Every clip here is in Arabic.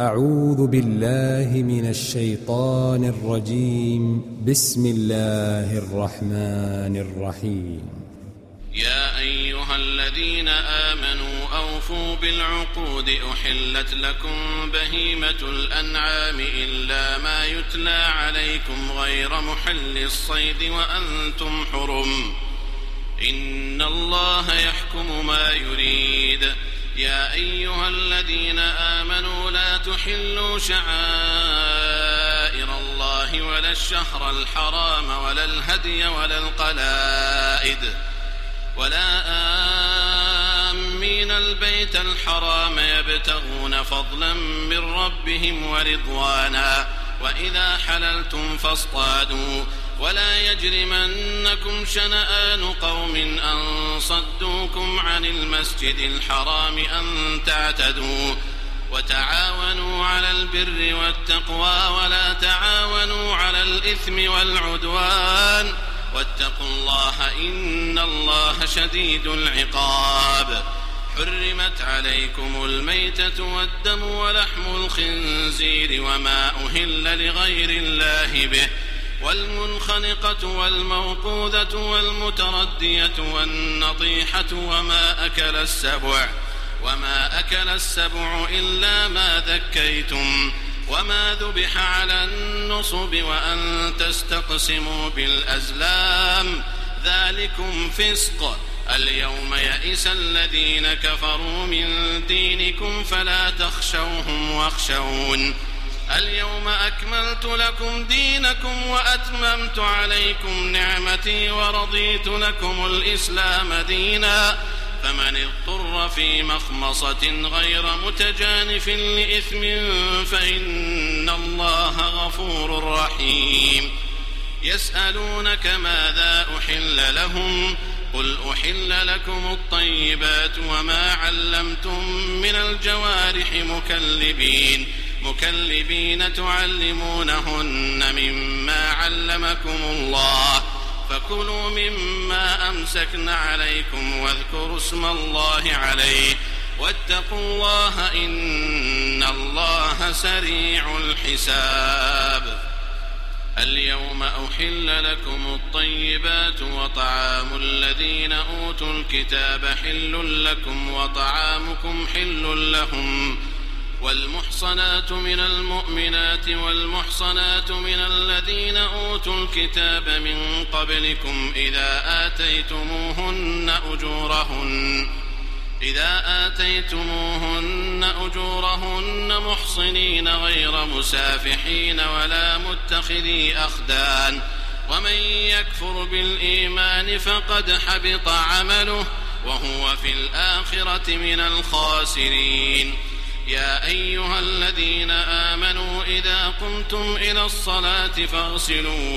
أعوذ بالله من الشيطان الرجيم. بسم الله الرحمن الرحيم. يا أيها الذين آمنوا أوفوا بالعقود أحلت لكم بهيمة الأنعام إلا ما يتلى عليكم غير محل الصيد وأنتم حرم إن الله يحكم ما يريد. يا أيها الذين آمنوا لا تحلوا شعائر الله ولا الشهر الحرام ولا الهدي ولا القلائد ولا آمين البيت الحرام يبتغون فضلا من ربهم ورضوانا وإذا حللتم فاصطادوا ولا يجرمنكم شنآن قوم أن صدوكم عن المسجد الحرام أن تعتدوا وتعاونوا على البر والتقوى ولا تعاونوا على الإثم والعدوان واتقوا الله إن الله شديد العقاب. حرمت عليكم الميتة والدم ولحم الخنزير وما أهل لغير الله به والمنخنقة والموقوذة والمتردية والنطيحة وما أكل السبع إلا ما ذكيتم وما ذبح على النصب وأن تستقسموا بالأزلام ذلكم فسق. اليوم يئس الذين كفروا من دينكم فلا تخشوهم واخشون. اليوم أكملت لكم دينكم وأتممت عليكم نعمتي ورضيت لكم الإسلام دينا فمن اضطر في مخمصة غير متجانف لإثم فإن الله غفور رحيم. يسألونك ماذا أحل لهم قل أحل لكم الطيبات وما علمتم من الجوارح مكلبين تعلمونهن مما علمكم الله فكلوا مما أمسكن عليكم واذكروا اسم الله عليه واتقوا الله إن الله سريع الحساب. اليوم أحل لكم الطيبات وطعام الذين أوتوا الكتاب حل لكم وطعامكم حل لهم والمحصنات من المؤمنات والمحصنات من الذين أوتوا الكتاب من قبلكم إذا آتيتموهن أجورهن محصنين غير مسافحين ولا متخذي أخدان ومن يكفر بالإيمان فقد حبط عمله وهو في الآخرة من الخاسرين. يا أيها الذين آمنوا إذا قمتم إلى الصلاة فاغسلوا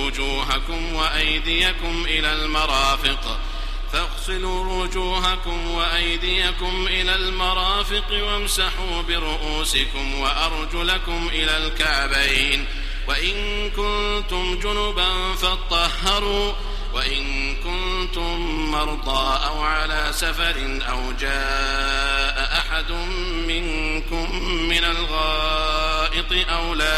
وأيديكم إلى المرافق وامسحوا برؤوسكم وأرجلكم إلى الكعبين وإن كنتم جنبا فاطهروا وإن كنتم مرضى أو على سفر أو جاء أحد منكم من الغائط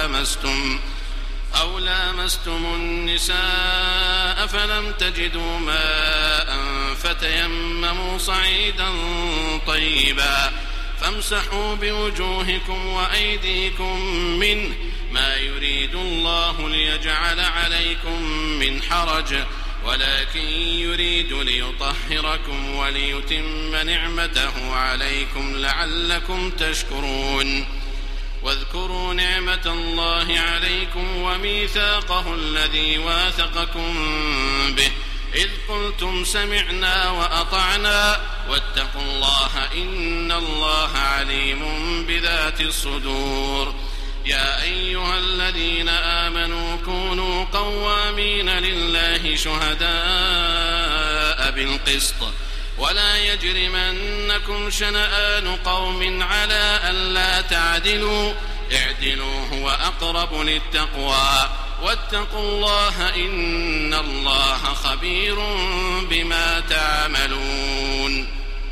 أو لامستم النساء فلم تجدوا ماء فتيمموا صعيدا طيبا فامسحوا بوجوهكم وأيديكم منه ما يريد الله ليجعل عليكم من حرج ولكن يريد ليطهركم وليتم نعمته عليكم لعلكم تشكرون. واذكروا نعمة الله عليكم وميثاقه الذي واثقكم به إذ قلتم سمعنا وأطعنا واتقوا الله إن الله عليم بذات الصدور. يا أيها الذين آمنوا كونوا قوامين لله شهداء بالقسط ولا يجرمنكم شنآن قوم على ألا تعدلوا اعدلوا هو أقرب للتقوى واتقوا الله إن الله خبير بما تعملون.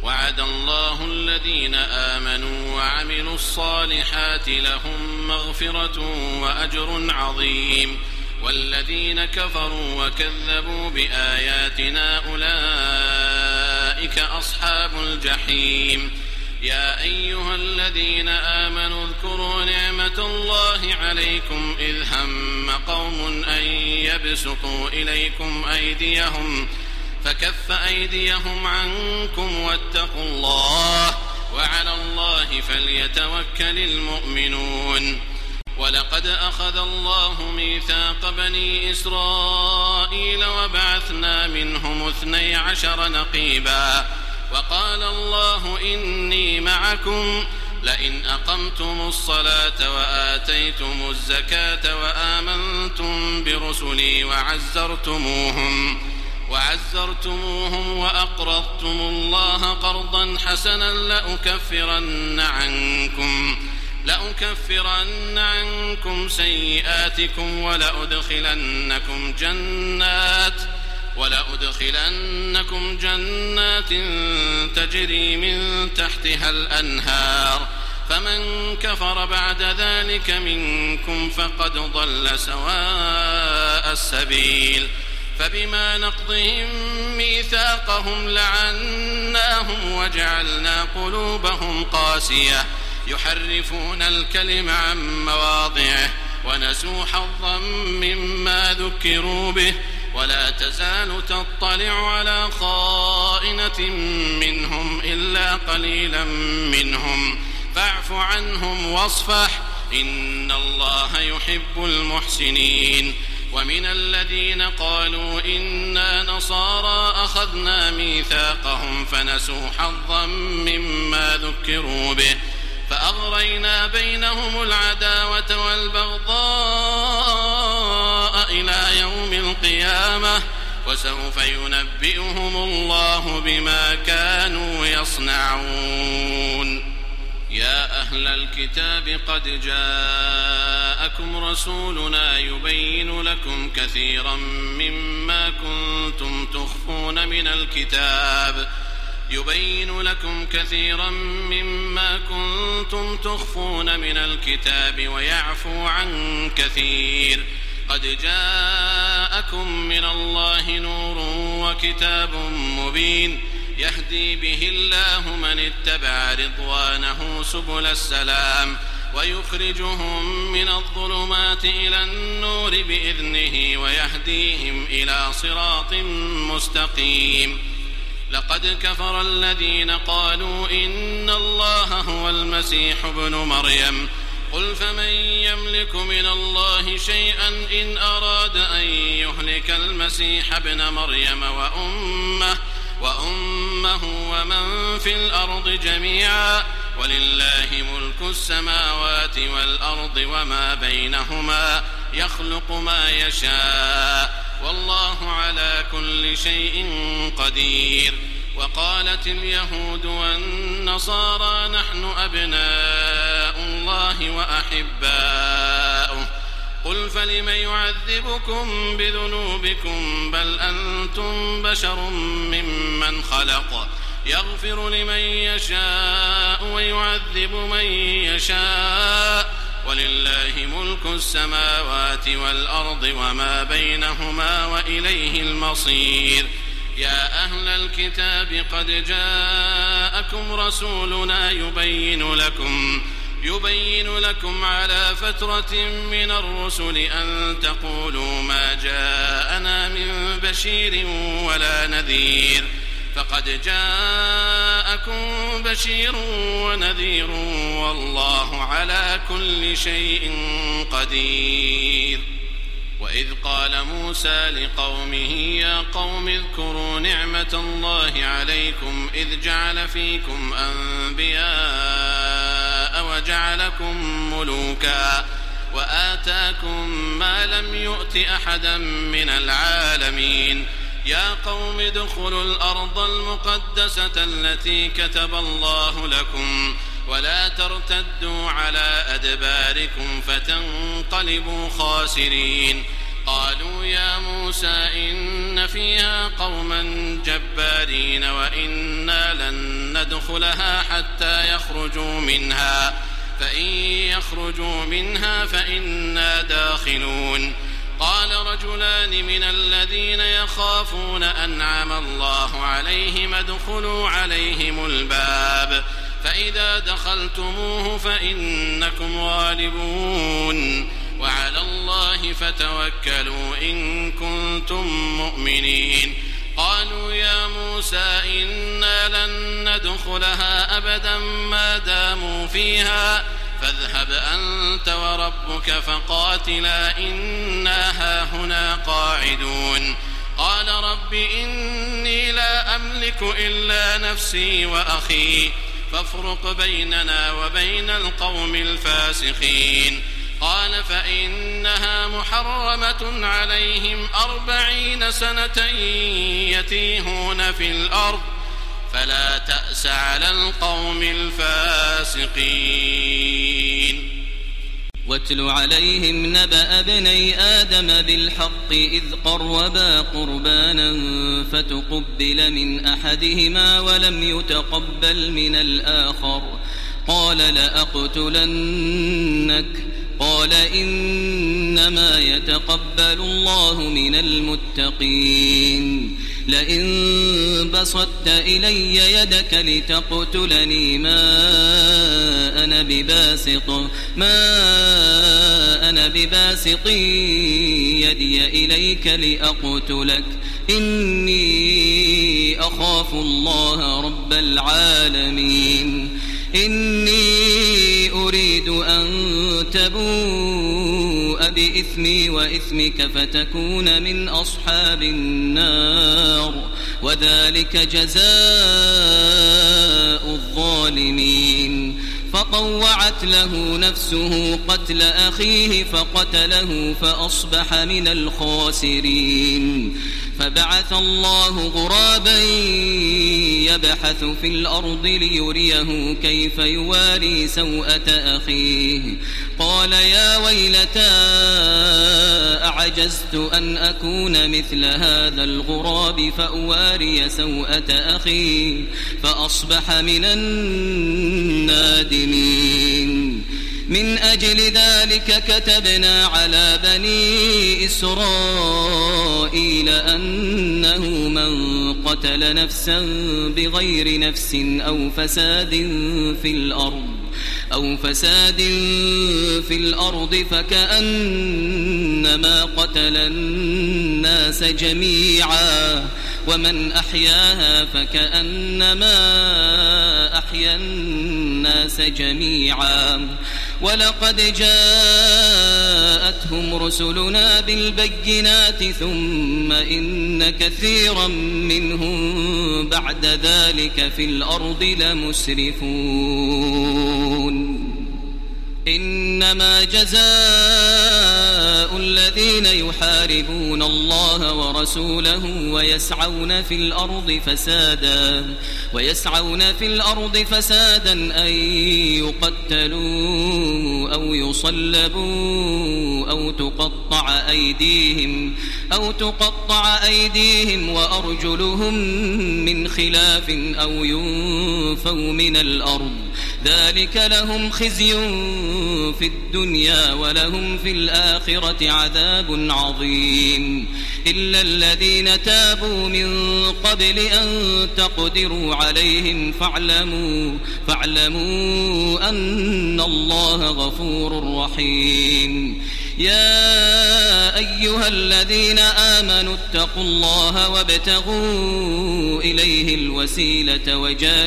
وعد الله الذين آمنوا وعملوا الصالحات لهم مغفرة وأجر عظيم والذين كفروا وكذبوا بآياتنا أولئك أصحاب الجحيم يا أيها الذين آمنوا اذكروا نعمة الله عليكم إذ هم قوم أن يبسطوا إليكم أيديهم فكف أيديهم عنكم واتقوا الله وعلى الله فليتوكل المؤمنون ولقد أخذ الله ميثاق بني إسرائيل وبعثنا منهم 12 نقيبا وقال الله إني معكم لئن أقمتم الصلاة وآتيتم الزكاة وآمنتم برسلي وعزرتموهم وأقرضتم الله قرضا حسنا لأكفرن عنكم سيئاتكم ولأدخلنكم جنات تجري من تحتها الأنهار فمن كفر بعد ذلك منكم فقد ضل سواء السبيل فبما نقضهم ميثاقهم لعناهم وجعلنا قلوبهم قاسية يحرفون الكلم عن مواضعه ونسوا حظا مما ذكروا به ولا تزال تطلع على خائنة منهم إلا قليلا منهم فاعف عنهم واصفح إن الله يحب المحسنين ومن الذين قالوا إنا نصارى أخذنا ميثاقهم فنسوا حظا مما ذكروا به فأغرينا بينهم العداوة والبغضاء إلى يوم القيامة وسوف ينبئهم الله بما كانوا يصنعون يا أهل الكتاب قد جاءكم رسولنا يبين لكم كثيرا مما كنتم تخفون من الكتاب ويعفو عن كثير قد جاءكم من الله نور وكتاب مبين يهدي به الله من اتبع رضوانه سبل السلام ويخرجهم من الظلمات إلى النور بإذنه ويهديهم إلى صراط مستقيم لقد كفر الذين قالوا إن الله هو المسيح ابن مريم قل فمن يملك من الله شيئا إن أراد أن يهلك المسيح ابن مريم وأمه ومن في الأرض جميعا ولله ملك السماوات والأرض وما بينهما يخلق ما يشاء والله على كل شيء قدير وقالت اليهود والنصارى نحن أبناء الله وأحباؤه قل فلم يعذبكم بذنوبكم بل أنتم بشر ممن خلق يغفر لمن يشاء ويعذب من يشاء ولله ملك السماوات والأرض وما بينهما وإليه المصير يا أهل الكتاب قد جاءكم رسولنا يبين لكم على فترة من الرسل أن تقولوا ما جاءنا من بشير ولا نذير فقد جاءكم بشير ونذير والله على كل شيء قدير وإذ قال موسى لقومه يا قوم اذكروا نعمة الله عليكم إذ جعل فيكم أنبياء وجعلكم ملوكا وآتاكم ما لم يؤت أحدا من العالمين يا قوم ادخلوا الأرض المقدسة التي كتب الله لكم ولا ترتدوا على أدباركم فتنقلبوا خاسرين قالوا يا موسى إن فيها قوما جبارين وإنا لن ندخلها حتى يخرجوا منها فإن يخرجوا منها فإنا داخلون قال رجلان من الذين يخافون أنعم الله عليهم ادخلوا عليهم الباب فإذا دخلتموه فإنكم غالبون وعلى الله فتوكلوا إن كنتم مؤمنين قالوا يا موسى إنا لن ندخلها أبدا ما داموا فيها فاذهب أنت وربك فقاتلا إنا هاهنا قاعدون قال رب إني لا أملك إلا نفسي وأخي فافرق بيننا وبين القوم الفاسقين قال فإنها محرمة عليهم 40 سنة يتيهون في الأرض فلا تأس على القوم الفاسقين واتل عليهم نبأ ابني آدم بالحق إذ قربا قربانا فتقبل من أحدهما ولم يتقبل من الآخر قال لأقتلنك قال إنما يتقبل الله من المتقين لئن بسطت إلي يدك لتقتلني ما أنا بباسط يدي إليك لأقتلك إني أخاف الله رب العالمين إني أريد أن تبوء بإثمي وإثمك فتكون من أصحاب النار وذلك جزاء الظالمين فطوعت له نفسه قتل أخيه فقتله فأصبح من الخاسرين فبعث الله غرابا يبحث في الأرض ليريه كيف يواري سوءة أخيه قال يا ويلتى أعجزت أن أكون مثل هذا الغراب فأواري سوءة أخي فأصبح من النادمين من أجل ذلك كتبنا على بني إسرائيل أنه من قتل نفسا بغير نفس أو فساد في الأرض فكأنما قتل الناس جميعا ومن أحياها فكأنما أحيا الناس جميعا ولقد جاءتهم رسلنا بالبينات ثم إن كثيرا منهم بعد ذلك في الأرض لمسرفون إنما جزاء الذين يحاربون الله ورسوله ويسعون في الأرض فسادا أن يقتلوا أو يصلبوا أو تقطع أيديهم وأرجلهم من خلاف أو ينفوا من الأرض ذلك لهم خزي في الدنيا ولهم في الآخرة عذاب عظيم إلا الذين تابوا من قبل أن تقدروا عليهم فاعلموا أن الله غفور رحيم يا أيها الذين آمنوا اتقوا الله وابتغوا إليه الوسيلة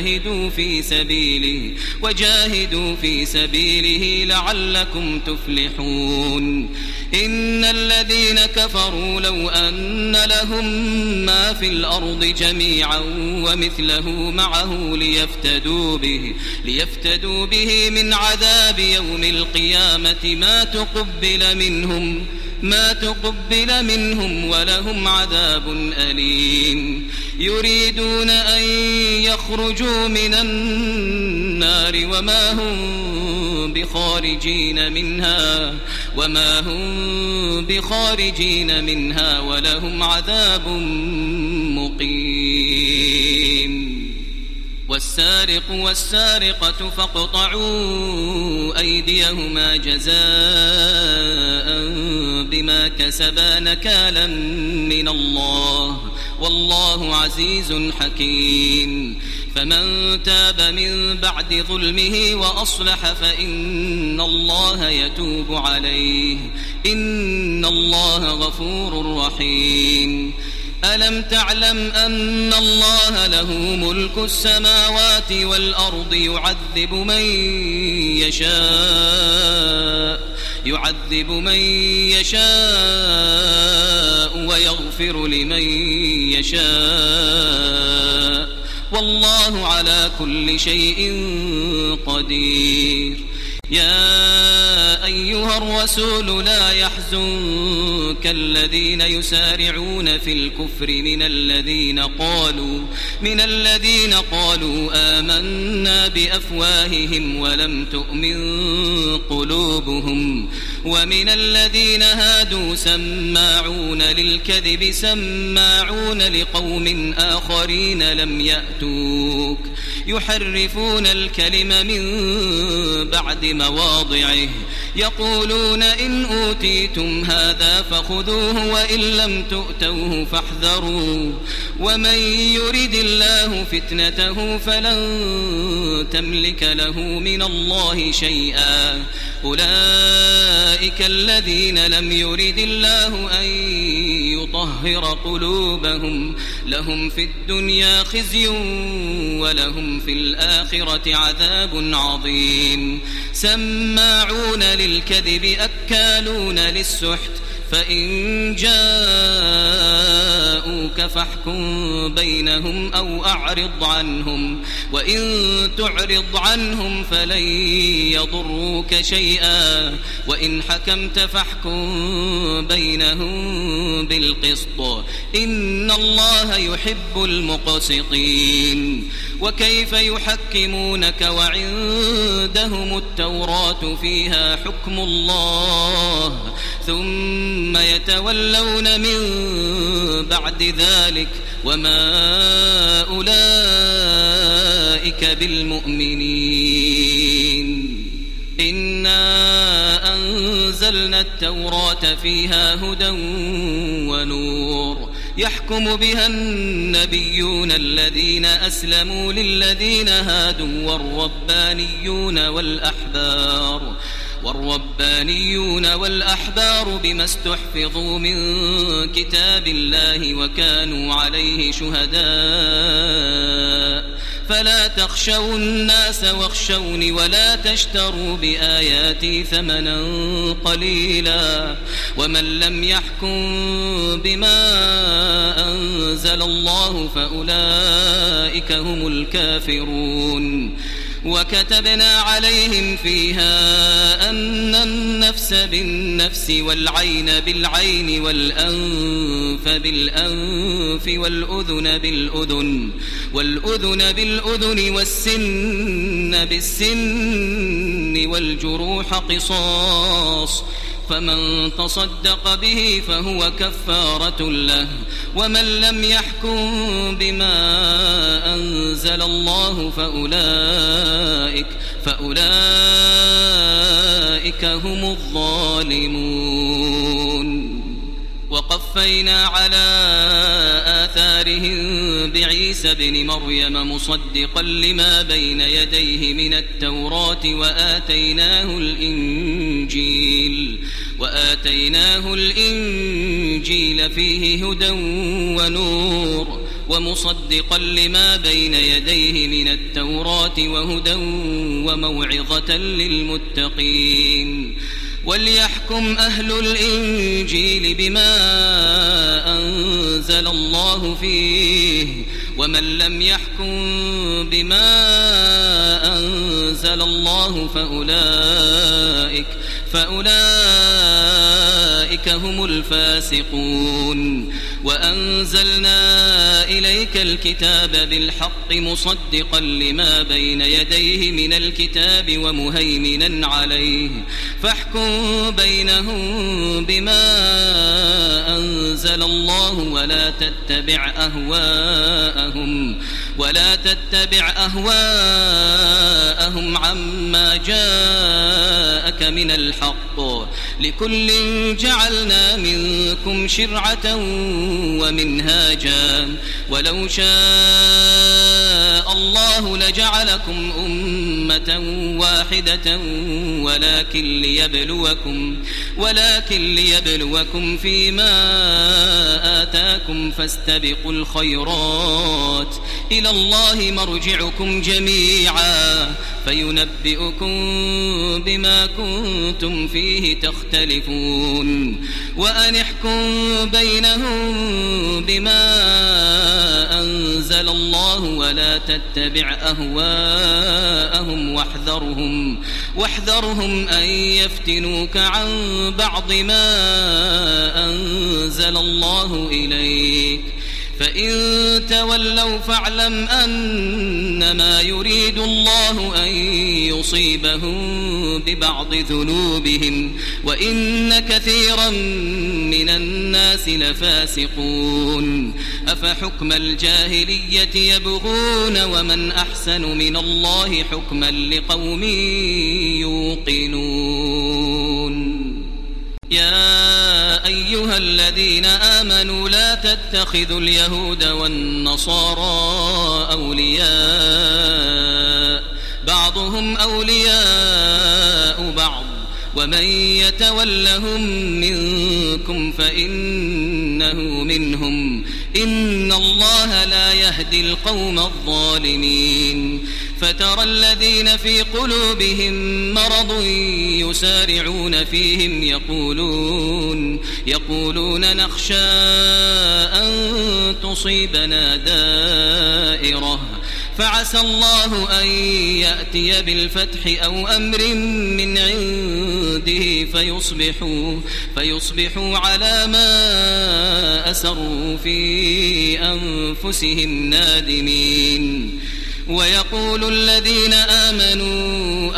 وجاهدوا في سبيله لعلكم تفلحون إن الذين كفروا لو أن لهم ما في الأرض جميعا ومثله معه ليفتدوا به من عذاب يوم القيامة ما تقبل منهم ما تقبل منهم ولهم عذاب أليم يريدون أن يخرجوا من النار وما هم بخارجين منها ولهم عذاب مقيم والسارق والسارقة فاقطعوا أيديهما جزاء بما كسبا نكالا من الله والله عزيز حكيم فمن تاب من بعد ظلمه وأصلح فإن الله يتوب عليه إن الله غفور رحيم ألم تعلم أن الله له ملك السماوات والأرض يعذب من يشاء ويغفر لمن يشاء والله على كل شيء قدير يا أيها الرسول لا يحزنك الذين يسارعون في الكفر من الذين قالوا آمنا بأفواههم ولم تؤمن قلوبهم ومن الذين هادوا سماعون للكذب سماعون لقوم آخرين لم يأتوك يحرفون الكلم من بعد مواضعه يقولون إن أوتيتم هذا فخذوه وإن لم تؤتوه فاحذروا ومن يرد الله فتنته فلن تملك له من الله شيئا أولئك الذين لم يرد الله أن يطهر قلوبهم لهم في الدنيا خزي ولهم في الآخرة عذاب عظيم سماعون للكذب أكالون للسحت فإن جاءوك فاحكم بينهم أو أعرض عنهم وإن تعرض عنهم فلن يضروك شيئا وإن حكمت فاحكم بينهم بالقسط إن الله يحب المقسطين وكيف يحكمونك وعندهم التوراة فيها حكم الله ثم يتولون من بعد ذلك وما أولئك بالمؤمنين إنا أنزلنا التوراة فيها هدى ونور يحكم بها النبيون الذين أسلموا للذين هادوا والربانيون والأحبار بما استحفظوا من كتاب الله وكانوا عليه شهداء فلا تخشوا الناس واخشوني ولا تشتروا بآياتي ثمنا قليلا ومن لم يحكم بما أنزل الله فأولئك هم الكافرون وكتبنا عليهم فيها أن النفس بالنفس والعين بالعين والأنف بالأنف والأذن بالأذن والسن بالسن والجروح قصاص فمن تصدق به فهو كفارة له ومن لم يحكم بما أنزل الله فأولئك هم الظالمون وقفينا على آثارهم بعيسى بن مريم مصدقا لما بين يديه من التوراة وآتيناه الإنجيل فيه هدى ونور ومصدقا لما بين يديه من التوراة وهدى وموعظة للمتقين وليحكم أهل الإنجيل بما أنزل الله فيه ومن لم يحكم بما أنزل الله فأولئك فأولئك هم الفاسقون. وأنزلنا إليك الكتاب بالحق مصدقا لما بين يديه من الكتاب ومهيمنا عليه فاحكم بينهم بما أنزل الله ولا تتبع أهواءهم عما جاءك من الحق لكل جعلنا منكم شرعة ومنهاجا ولو شاء الله لجعلكم أمة واحدة ولكن ليبلوكم فيما آتاكم فاستبقوا الخيرات إلى الله مرجعكم جميعا فينبئكم بما كنتم فيه تختلفون. وأن احكم بينهم بما أنزل الله ولا تتبع أهواءهم واحذرهم أن يفتنوك عن بعض ما أنزل الله إليك فإن تولوا فاعلم أنما يريد الله أن يصيبهم ببعض ذنوبهم وإن كثيرا من الناس لفاسقون. أفحكم الجاهلية يبغون ومن أحسن من الله حكما لقوم يوقنون. يا أيها الذين آمنوا لا تتخذوا اليهود والنصارى أولياء بعضهم أولياء بعض ومن يتولهم منكم فإنه منهم إن الله لا يهدي القوم الظالمين. فترى الذين في قلوبهم مرض يسارعون فيهم يقولون نخشى أن تصيبنا دائرة فعسى الله أن يأتي بالفتح أو أمر من عنده فيصبحوا على ما أسروا في أنفسهم نادمين. ويقول الذين آمنوا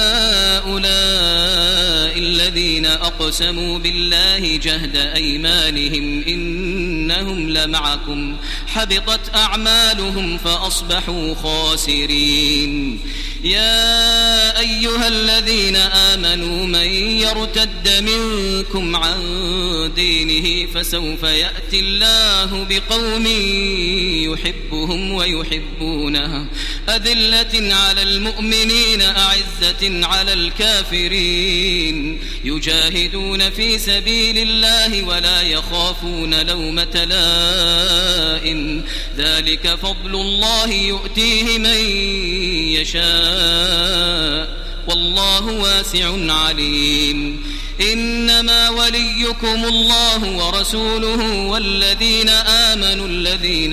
أهؤلاء الذين أقسموا بالله جهد أيمانهم إنهم لمعكم حبطت أعمالهم فأصبحوا خاسرين. يا أيها الذين آمنوا من يرتد منكم عن دينه فسوف يأتي الله بقوم يحبهم ويحبونه أذلة على المؤمنين أعزة على الكافرين يجاهدون في سبيل الله ولا يخافون لومة لائم ذلك فضل الله يؤتيه من يشاء والله واسع عليم. إنما وليكم الله ورسوله والذين آمنوا الذين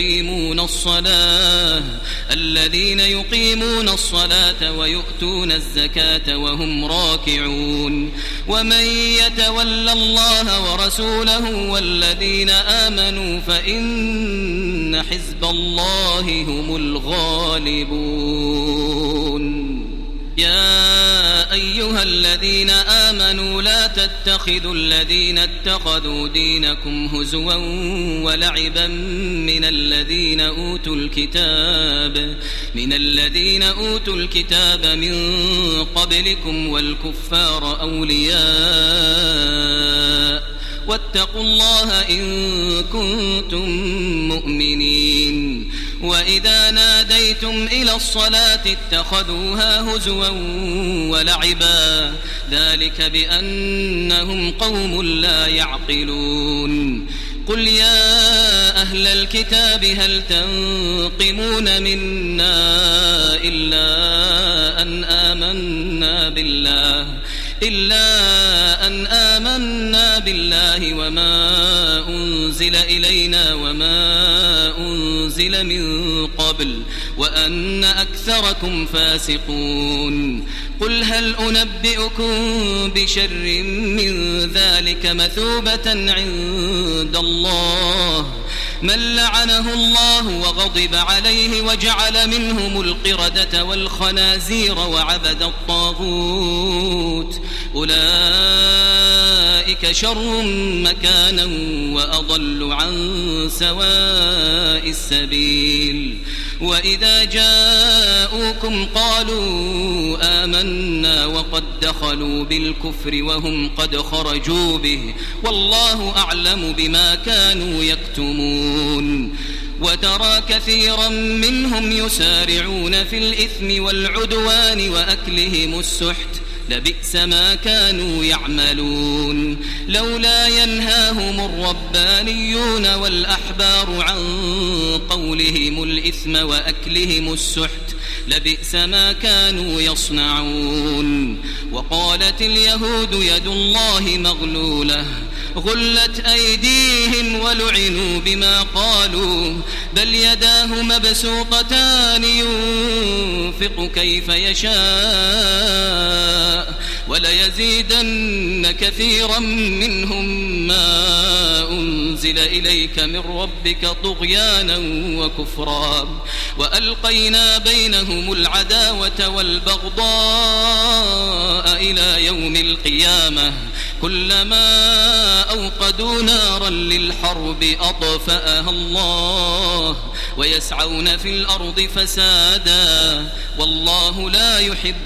يقيمون الصلاة ويؤتون الزكاة وهم راكعون. ومن يتول الله ورسوله والذين آمنوا فإن حزب الله هم الغالبون. يا أيها الذين آمنوا لا تتخذوا الذين اتخذوا دينكم هزوا ولعبا من الذين أوتوا الكتاب من قبلكم والكفار أولياء واتقوا الله إن كنتم مؤمنين. وإذا ناديتم إلى الصلاة اتخذوها هزوا ولعبا ذلك بأنهم قوم لا يعقلون. قل يا أهل الكتاب هل تنقمون منا إلا أن آمنا بالله وما أنزل إلينا وما أنزل من قبل وأن أكثركم فاسقون. قل هل أنبئكم بشر من ذلك مثوبة عند الله من لعنه الله وغضب عليه وجعل منهم القردة والخنازير وعبد الطاغوت أولئك شر مكانا وأضل عن سواء السبيل وإذا جاءوكم قالوا آمنا وقد دخلوا بالكفر وهم قد خرجوا به والله أعلم بما كانوا يكتمون وترى كثيرا منهم يسارعون في الإثم والعدوان وأكلهم السحت لبئس ما كانوا يعملون لولا ينهاهم الربانيون والأحبار عن قولهم الإثم وأكلهم السحت لبئس ما كانوا يصنعون وقالت اليهود يد الله مغلولة غلت أيديهم ولعنوا بما قالوا بل يداه مبسوطتان ينفق كيف يشاء وليزيدن كثيرا منهم ما أنزل إليك من ربك طغيانا وكفرا وألقينا بينهم العداوة والبغضاء إلى يوم القيامة كلما أوقدوا نارا للحرب أطفأها الله ويسعون في الأرض فسادا والله لا يحب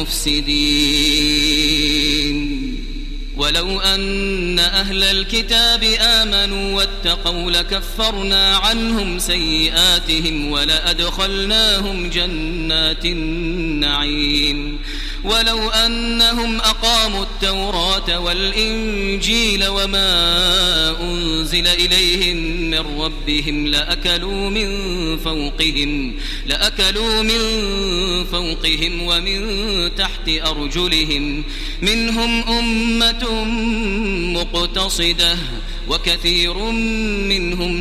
المفسدين ولو أن أهل الكتاب آمنوا واتقوا لكفرنا عنهم سيئاتهم ولأدخلناهم جنات النعيم ولو أنهم أقاموا التوراة والإنجيل وما أنزل إليهم من ربهم لأكلوا من فوقهم ومن تحت أرجلهم منهم أمة مقتصدة وكثير منهم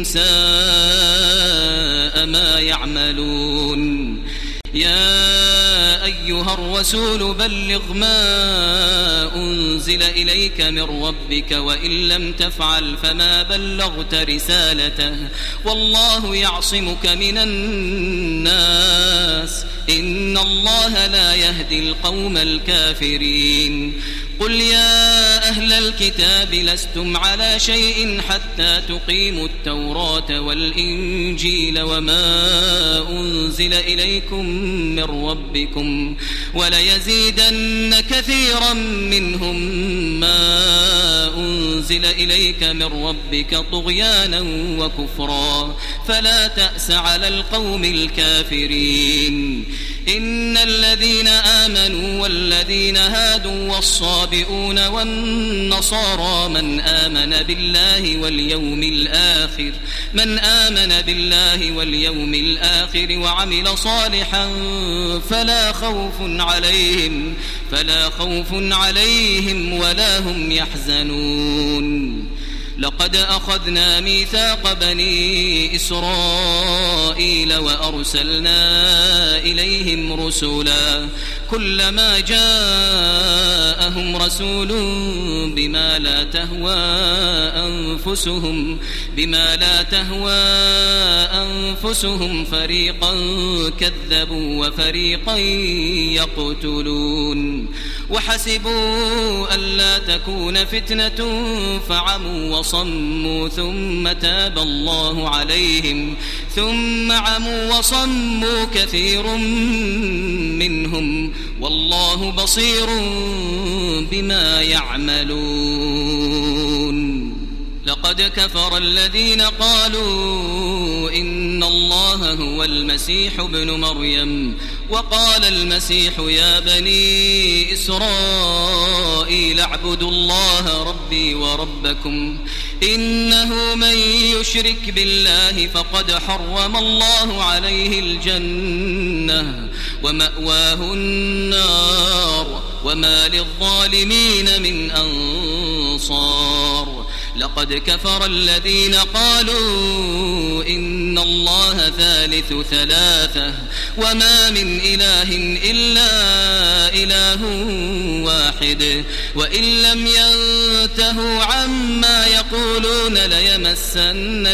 ساء ما يعملون يا أيها الرسول بلغ ما أنزل إليك من ربك وإن لم تفعل فما بلغت رسالته والله يعصمك من الناس إن الله لا يهدي القوم الكافرين قل يا أهل الكتاب لستم على شيء حتى تقيموا التوراة والإنجيل وما أنزل إليكم من ربكم وليزيدن كثيرا منهم ما أنزل إليك من ربك طغيانا وكفرا فلا تأس على القوم الكافرين إن الذين آمنوا والذين هادوا والصابئون والنصارى من آمن بالله واليوم الآخر وعمل صالحا فلا خوف عليهم ولا هم يحزنون لقد أخذنا ميثاق بني إسرائيل وأرسلنا إليهم رسلا كلما جاءهم رسول بما لا تهوى أنفسهم فريقا كذبوا وفريقا يقتلون وحسبوا ألا تكون فتنة فعموا وصموا ثم تاب الله عليهم ثم عموا وصموا كثير منهم والله بصير بما يعملون لقد كفر الذين قالوا إن الله هو المسيح ابن مريم وقال المسيح يا بني إسرائيل اعبدوا الله ربي وربكم إنه من يشرك بالله فقد حرم الله عليه الجنة ومأواه النار وما للظالمين من أنصار لقد كفر الذين قالوا إن الله ثالث ثلاثة وما من إله إلا إله واحد وإن لم ينتهوا عما يقولون ليمسن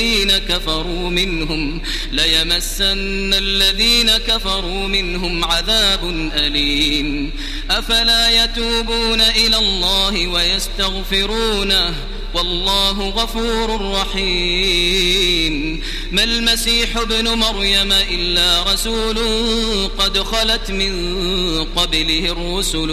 الذين كفروا منهم عذاب أليم أفلا يتوبون إلى الله ويستغفرونه والله غفور رحيم ما المسيح ابن مريم إلا رسول قد خلت من قبله الرسل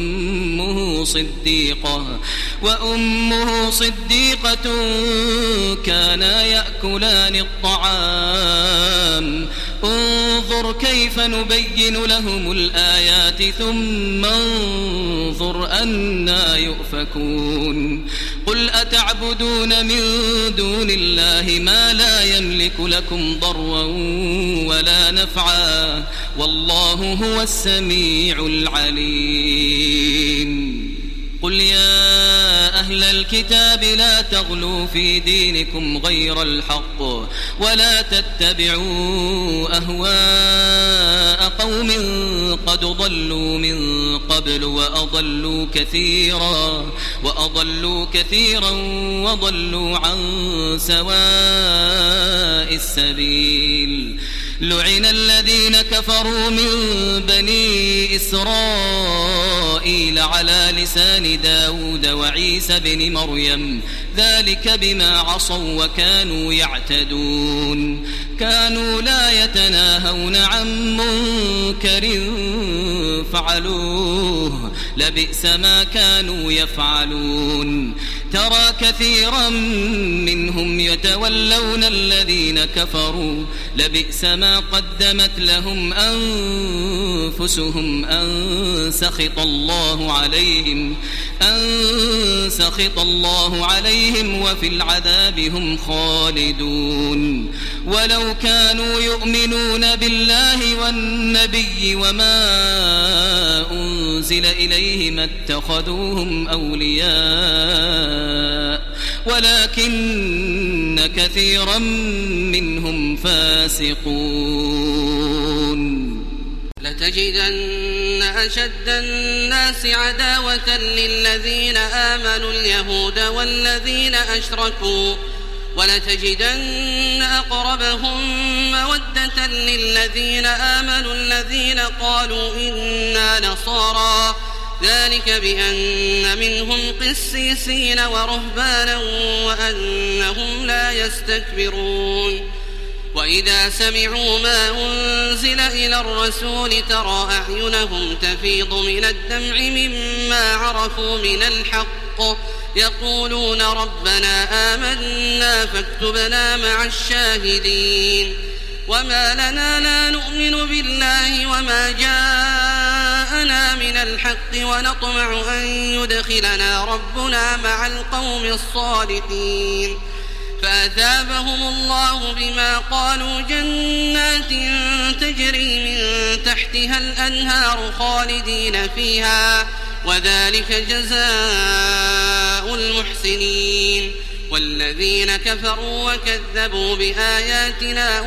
وأمه صديقة كانا يأكلان الطعام انظر كيف نبين لهم الآيات ثم انظر أنى يؤفكون قل أتعبدون من دون الله ما لا يملك لكم ضرا ولا نفعا والله هو السميع العليم قل يا أهل الكتاب لا تغلوا في دينكم غير الحق ولا تتبعوا أهواء قوم قد ضلوا من قبل وأضلوا كثيرا وضلوا عن سواء السبيل لعن الذين كفروا من بني إسرائيل على لسان داود وعيسى بن مريم ذلك بما عصوا وكانوا يعتدون كانوا لا يتناهون عن منكر فعلوه لبئس ما كانوا يفعلون ترى كثيرا منهم يتولون الذين كفروا لبئس ما قدمت لهم أنفسهم أن سخط الله عليهم وفي العذاب هم خالدون ولو كانوا يؤمنون بالله والنبي وما أنزل إليه ما اتخذوهم أولياء ولكن كثيرا منهم فاسقون لتجدن أشد الناس عداوة للذين آمنوا اليهود والذين أشركوا ولتجدن أقربهم مودة للذين آمنوا الذين قالوا إنا نصارى ذلك بأن منهم قسيسين ورهبانا وأنهم لا يستكبرون وإذا سمعوا ما أنزل إلى الرسول ترى أعينهم تفيض من الدمع مما عرفوا من الحق يقولون ربنا آمنا فاكتبنا مع الشاهدين وما لنا لا نؤمن بالله وما جاءنا من الحق ونطمع أن يدخلنا ربنا مع القوم الصالحين فأثابهم الله بما قالوا جنات تجري من تحتها الأنهار خالدين فيها وذلك جزاء المحسنين والذين كفروا وكذبوا بآياتنا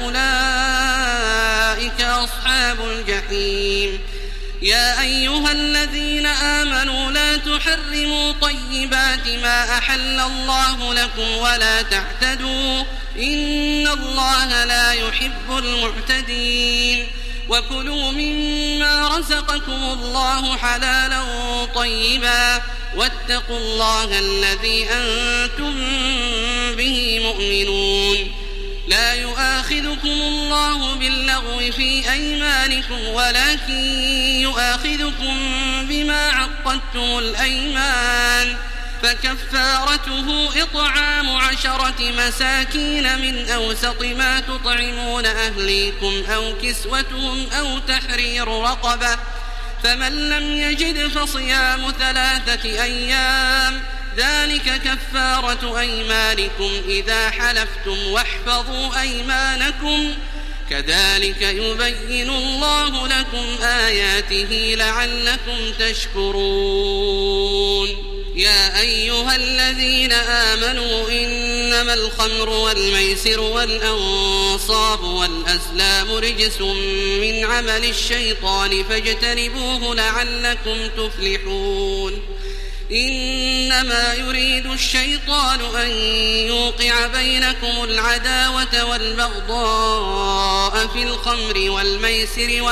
أولئك أصحاب الجحيم يا أيها الذين آمنوا لا تحرموا طيبات ما أحل الله لكم ولا تعتدوا إن الله لا يحب المعتدين وكلوا مما رزقكم الله حلالا طيبا واتقوا الله الذي أنتم به مؤمنون لا يؤاخذكم الله باللغو في أيمانكم ولكن يؤاخذكم بما عقدتم الأيمان فكفارته إطعام 10 مساكين من أوسط ما تطعمون أهليكم أو كسوتهم أو تحرير رقبة فمن لم يجد فصيام 3 أيام ذلك كفارة أيمانكم إذا حلفتم واحفظوا أيمانكم كذلك يبين الله لكم آياته لعلكم تشكرون يا يا أيها الذين آمنوا إنما الخمر والميسر والأنصاب والأزلام رجس من عمل الشيطان فاجتنبوه لعلكم تفلحون إنما يريد الشيطان أن يوقع بينكم العداوة والبغضاء في الخمر والميسر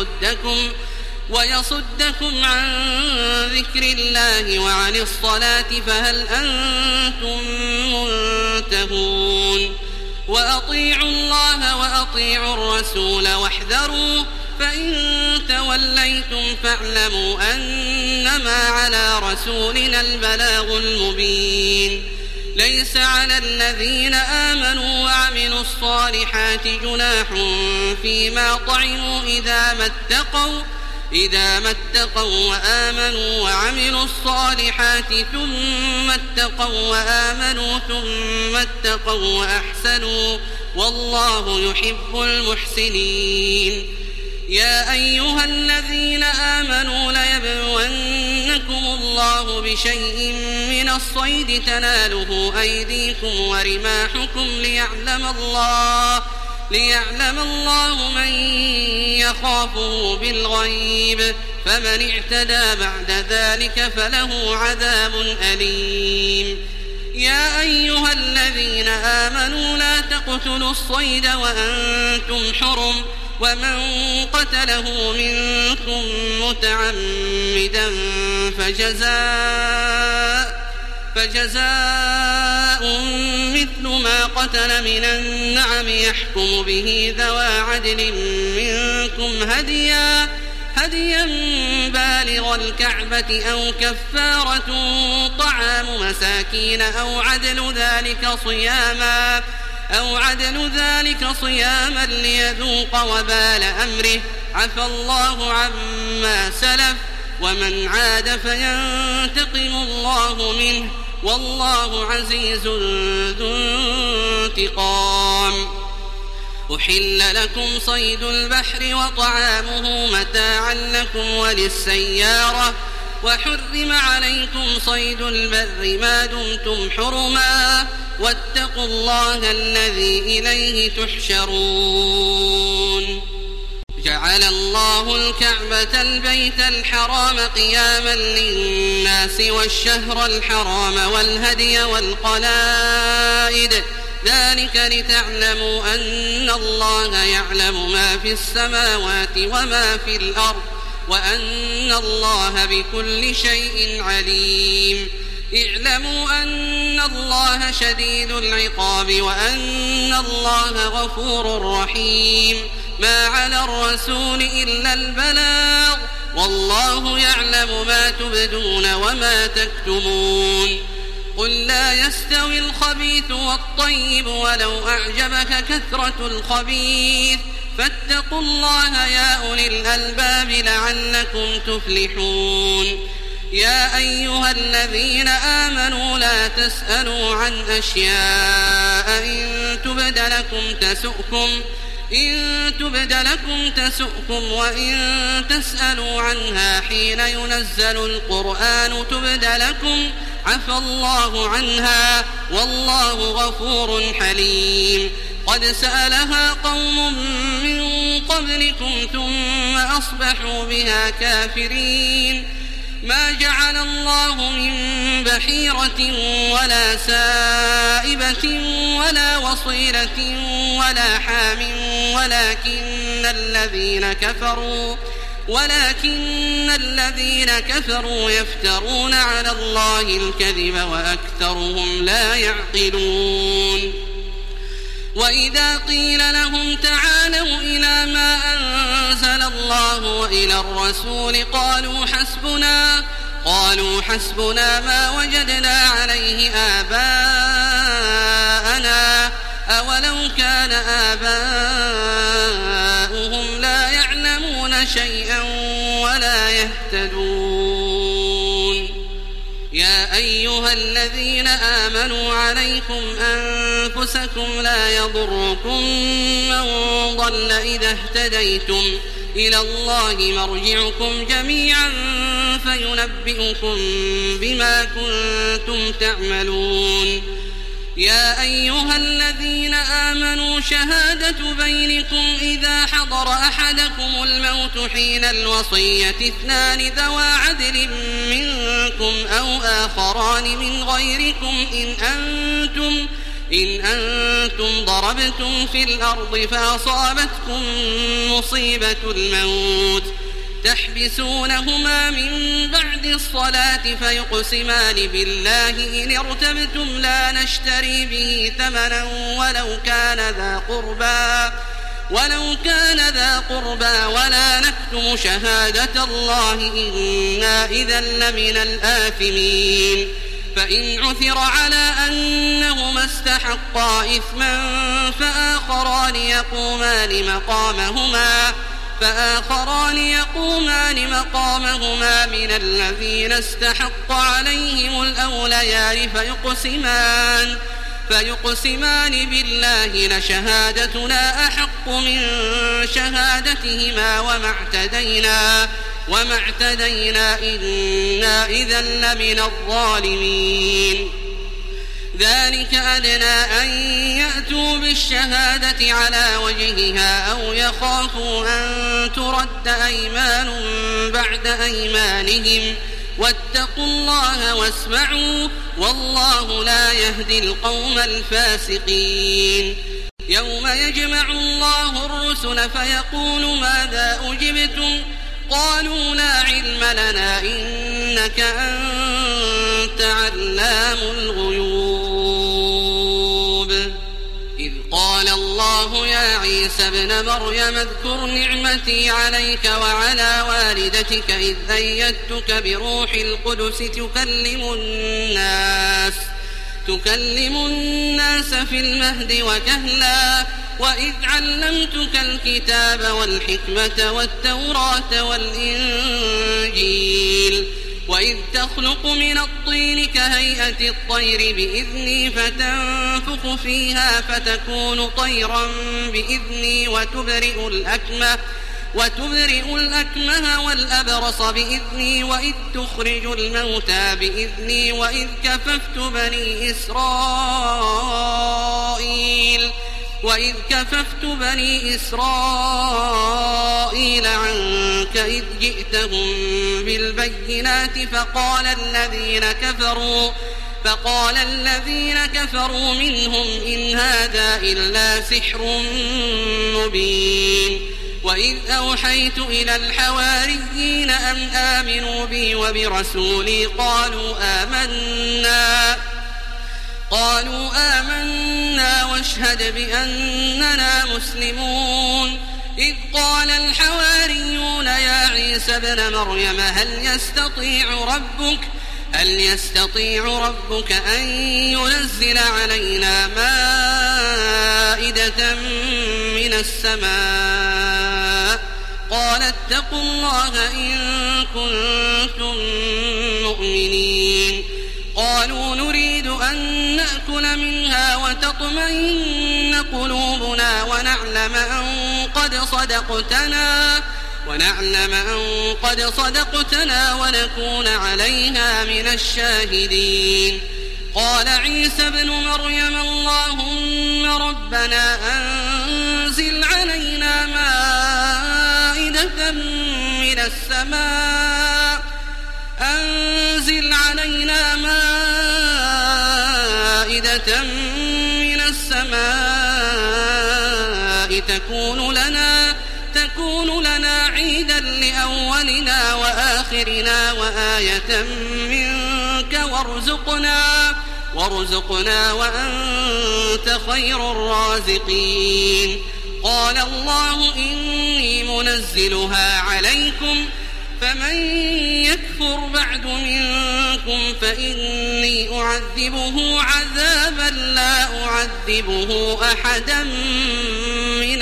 ويصدكم عن ذكر الله وعن الصلاة فهل أنتم منتهون وأطيعوا الله وأطيعوا الرسول واحذروا فإن توليتم فاعلموا أنما على رسولنا البلاغ المبين ليس على الذين آمنوا وعملوا الصالحات جناح فيما طعموا إذا ما اتقوا وآمنوا وعملوا الصالحات ثم اتقوا وآمنوا ثم اتقوا وأحسنوا والله يحب المحسنين يا أيها الذين آمنوا ليبلونكم الله بشيء من الصيد تناله أيديكم ورماحكم ليعلم الله من يخافه بالغيب فمن اعتدى بعد ذلك فله عذاب أليم يا أيها الذين آمنوا لا تقتلوا الصيد وأنتم حرم ومن قتله منكم متعمدا فجزاء مثل ما قتل من النعم يحكم به ذوى عدل منكم هديا بالغ الكعبة أو كفارة طعام مساكين أو عدل ذلك صياما ليذوق وبال أمره عفى الله عما سلف ومن عاد فينتقم الله منه والله عزيز ذو انتقام أحل لكم صيد البحر وطعامه متاعا لكم وللسيارة وحرم عليكم صيد البر ما دمتم حرما واتقوا الله الذي إليه تحشرون جعل الله الكعبة البيت الحرام قياما للناس والشهر الحرام والهدي والقلائد ذلك لتعلموا أن الله يعلم ما في السماوات وما في الأرض وأن الله بكل شيء عليم اعلموا أن الله شديد العقاب وأن الله غفور رحيم ما على الرسول إلا البلاغ والله يعلم ما تبدون وما تكتمون قل لا يستوي الخبيث والطيب ولو أعجبك كثرة الخبيث فاتقوا الله يا أولي الألباب لعلكم تفلحون يا أيها الذين آمنوا لا تسألوا عن أشياء إن تبد لكم تسؤكم وإن تسألوا عنها حين ينزل القرآن تبد لكم عفى الله عنها والله غفور حليم قد سألها قوم من قبلكم ثم أصبحوا بها كافرين ما جعل الله من بحيرة ولا سائبة ولا وصيلة ولا حام ولكن الذين كفروا يفترون على الله الكذب وأكثرهم لا يعقلون وإذا قيل لهم تعالوا إلى ما أنزل الله وإلى الرسول قالوا حسبنا ما وجدنا عليه آباءنا أولو كان آباؤهم لا يعلمون شيئا ولا يهتدون يا أيها الذين آمنوا عليكم أنفسكم لا يضركم من ضل إذا اهتديتم إلى الله مرجعكم جميعا فينبئكم بما كنتم تعملون. يا أيها الذين آمنوا شهادة بينكم إذا حضر أحدكم الموت حين الوصية 2 ذوى عدل منكم أو آخران من غيركم إن أنتم ضربتم في الأرض فأصابتكم مصيبة الموت تحبسونهما من بعد الصلاة فيقسمان بالله إن ارتبتم لا نشتري به ثمنا ولو كان ذا قربى ولا نكتم شهادة الله إنا إذا لمن الآثمين. فإن عثر على أنهما استحقا إثما فآخران يقومان مقامهما من الذين استحق عليهم الأوليان فيقسمان بالله لشهادتنا أحق من شهادتهما وما اعتدينا إنا إذا لمن الظالمين. ذلك أدنى أن يأتوا بالشهادة على وجهها أو يخافوا أن ترد أيمان بعد أيمانهم واتقوا الله واسمعوا والله لا يهدي القوم الفاسقين. يوم يجمع الله الرسل فيقول ماذا أجبتم قالوا لا علم لنا إنك أنت علام الغيوب. إذ قال الله يا عيسى ابن مريم اذكر نعمتي عليك وعلى والدتك إذ أيدتك بروح القدس تكلم الناس في المهد وكهلا وإذ علمتك الكتاب والحكمة والتوراة والإنجيل وإذ تخلق من الطين كهيئة الطير بإذني فتنفخ فيها فتكون طيرا بإذني وتبرئ الأكمه والأبرص بإذني وإذ تخرج الموتى بإذني وإذ كففت بني إسرائيل عنك إذ جئتهم بالبينات فقال الذين كفروا منهم إن هذا إلا سحر مبين. وإذ أوحيت إلى الحواريين أن آمنوا بي وبرسولي قالوا آمنا واشهد بأننا مسلمون. إذ قال الحواريون يا عيسى ابن مريم هل يستطيع ربك أن ينزل علينا مائدة من السماء قال اتقوا الله إن كنتم مؤمنين. قالوا نريد أن نأكل منها وتطمئن قلوبنا ونعلم أن قد صدقتنا ونكون عليها من الشاهدين. قال عيسى ابن مريم اللهم ربنا أنزل علينا مائدة من السماء تكون لنا عيدا لأولنا وآخرنا وآية منك وارزقنا وأنت خير الرازقين. قال الله إني منزلها عليكم فمن يكفر بعد منكم فإني أعذبه عذابا لا أعذبه أحدا من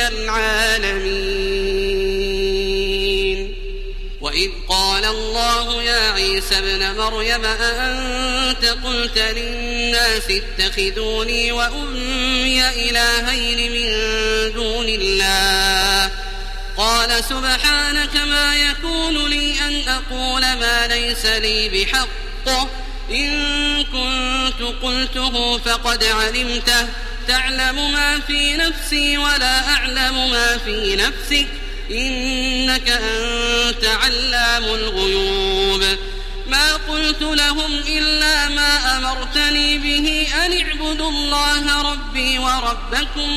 العالمين. وإذ قال الله يا عيسى ابن مريم أأنت قلت للناس اتخذوني وأمي إلهين من دون الله قال سبحانك ما يكون لي أن أقول ما ليس لي بحق إن كنت قلته فقد علمته تعلم ما في نفسي ولا أعلم ما في نفسك إنك أنت علام الغيوب ما قلت لهم إلا ما أمرتني به أن اعبدوا الله ربي وربكم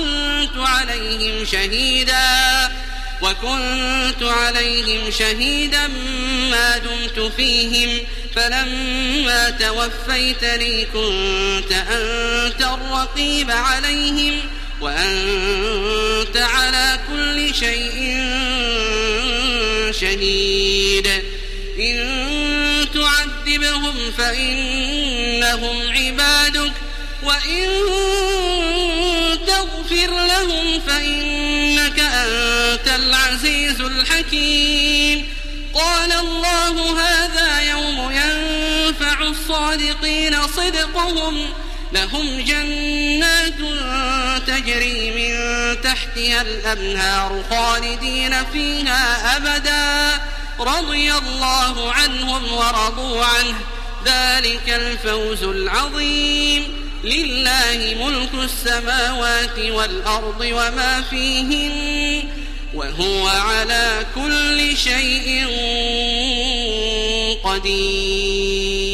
وكنت عليهم شهيدا ما دمت فيهم فلما توفيتني كنت أنت الرقيب عليهم وأنت على كل شيء شهيد إن تعذبهم فإنهم عبادك وإن تغفر لهم فإنك أنت العزيز الحكيم قال الله هذا يوم ينفع الصادقين صدقهم لهم جنات تجري من تحتها الأنهار خالدين فيها أبدا رضي الله عنهم ورضوا عنه ذلك الفوز العظيم لله ملك السماوات والأرض وما فيهن وهو على كل شيء قدير.